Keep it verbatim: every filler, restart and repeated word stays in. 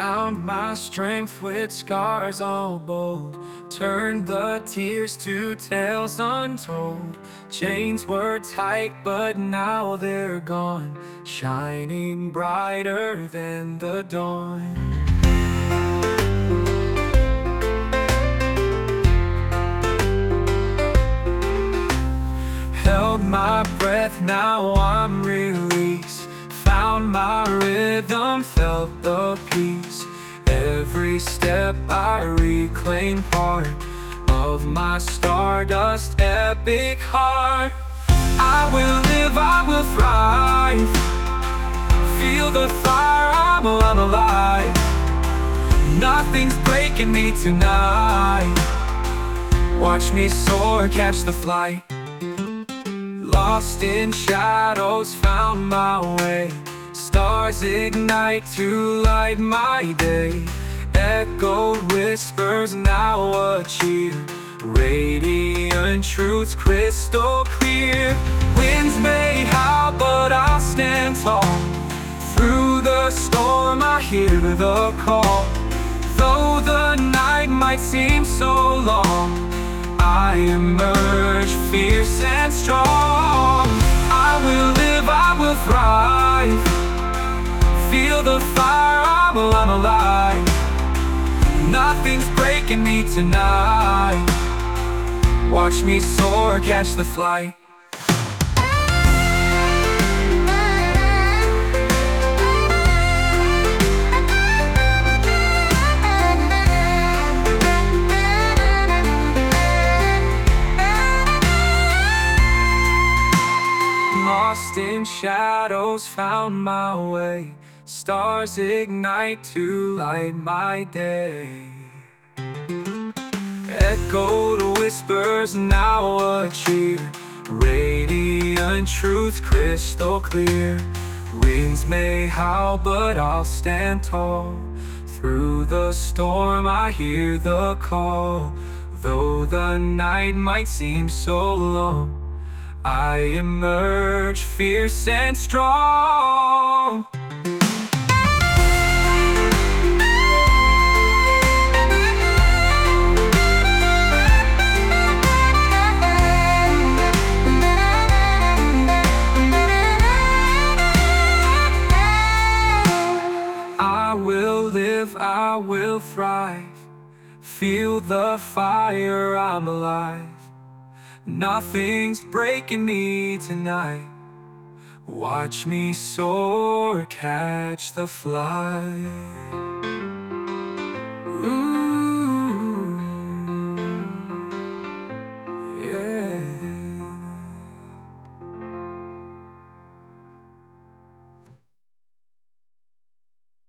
Found my strength with scars all bold. Turned the tears to tales untold. Chains were tight, but now they're gone, shining brighter than the dawn. Held my breath, now I'm released. Found my rhythm, felt the peace. Every step I reclaim part of my stardust epic heart. I will live, I will thrive. Feel the fire, I'm, I'm alive. Nothing's breaking me tonight. Watch me soar, catch the flight. Lost in shadows, found my way. Stars ignite to light my day. Echoed whispers, now a cheer. Radiant truths crystal clear. Winds may howl, but I'll stand tall. Through the storm I hear the call. Though the night might seem so long, I emerge fierce and strong. I will live, I will thrive. Feel the fire, I'm, I'm alive. Nothing's breaking me tonight. Watch me soar, catch the flight. Lost in shadows, found my way. Stars ignite to light my day. Echoed whispers, now a cheer. Radiant truth crystal clear. Winds may howl, but I'll stand tall. Through the storm I hear the call. Though the night might seem so long, I emerge fierce and strong. I will live, I will thrive. Feel the fire, I'm alive. Nothing's breaking me tonight. Watch me soar, catch the flight. Ooh.